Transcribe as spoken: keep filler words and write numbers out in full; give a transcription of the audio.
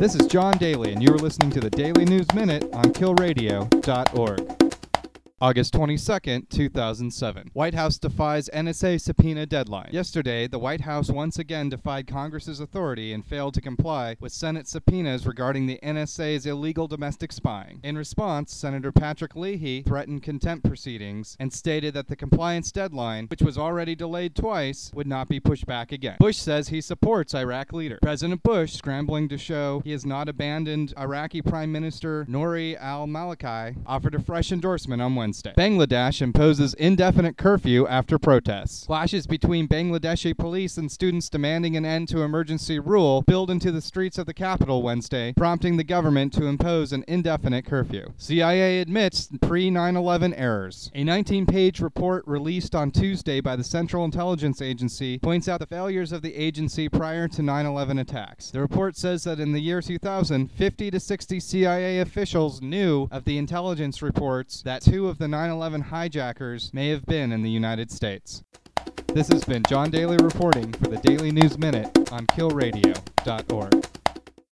This is John Daly, and you are listening to the Daily News Minute on kill radio dot org. August twenty-second, two thousand seven. White House defies N S A subpoena deadline. Yesterday, the White House once again defied Congress's authority and failed to comply with Senate subpoenas regarding the N S A's illegal domestic spying. In response, Senator Patrick Leahy threatened contempt proceedings and stated that the compliance deadline, which was already delayed twice, would not be pushed back again. Bush says he supports Iraq leader. President Bush, scrambling to show he has not abandoned Iraqi Prime Minister Nouri al-Maliki, offered a fresh endorsement on Wednesday. Bangladesh imposes indefinite curfew after protests. Clashes between Bangladeshi police and students demanding an end to emergency rule spilled into the streets of the capital Wednesday, prompting the government to impose an indefinite curfew. C I A admits pre nine eleven errors. A nineteen-page report released on Tuesday by the Central Intelligence Agency points out the failures of the agency prior to nine eleven attacks. The report says that in the year two thousand, fifty to sixty C I A officials knew of the intelligence reports that two of the nine eleven hijackers may have been in the United States. This has been John Daly reporting for the Daily News Minute on kill radio dot org.